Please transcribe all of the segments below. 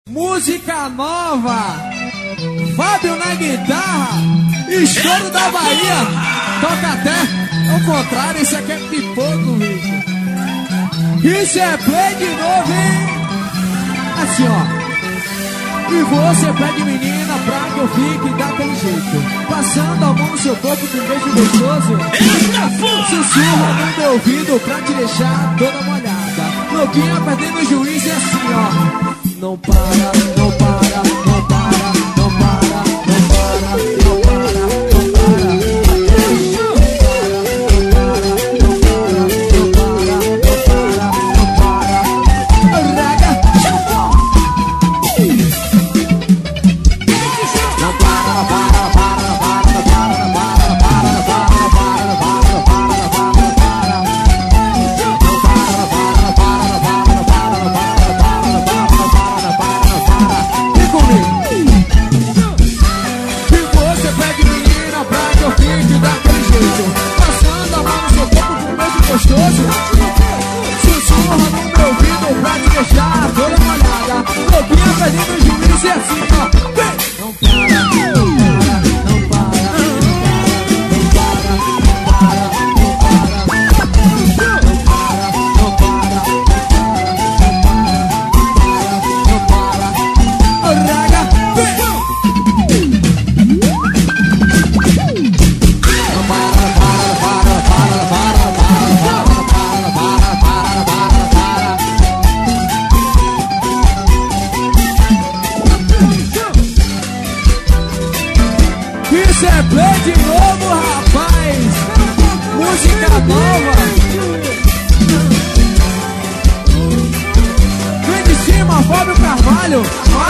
Música nova, Fábio na guitarra, estouro da Bahia. Toca até ao contrário, isso aqui é pipoco, bicho. Isso é play de novo, hein? Assim, ó. E você pede menina pra que eu fique daquele jeito, passando a mão no seu corpo com um beijo gostoso. Sussurra no meu ouvido pra te deixar toda molhada. Louquinha perdendo o juiz e assim, ó. Não para, não para, não para, não para, não para, não para, não para. Sussurra no meu ouvido pra te deixar toda molhada. Louquinha perdendo o juízo e assim, ó. Não para, não para, não para, não para, não para, não para, não para, não para, não para, não para. Isso é play de novo, rapaz. Música nova. Vem de cima, Fábio Carvalho.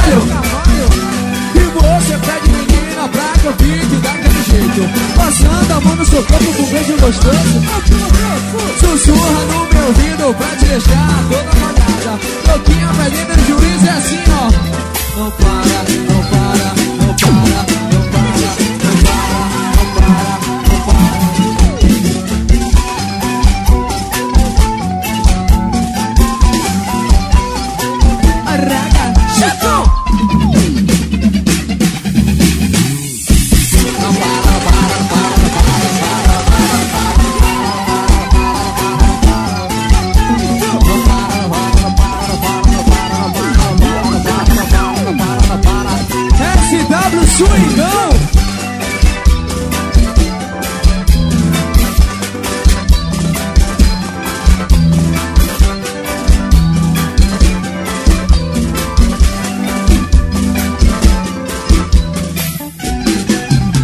E você pede menina pra que eu fique daquele jeito, passando a mão no seu corpo com um beijo gostoso. Sussurra no meu ouvido pra te deixar toda molhada. Louquinha perdendo o juízo é assim, ó. Não para, não para, não para, não para. SW Swingão.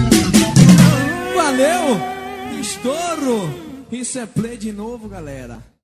Valeu, estouro. Isso é play de novo, galera.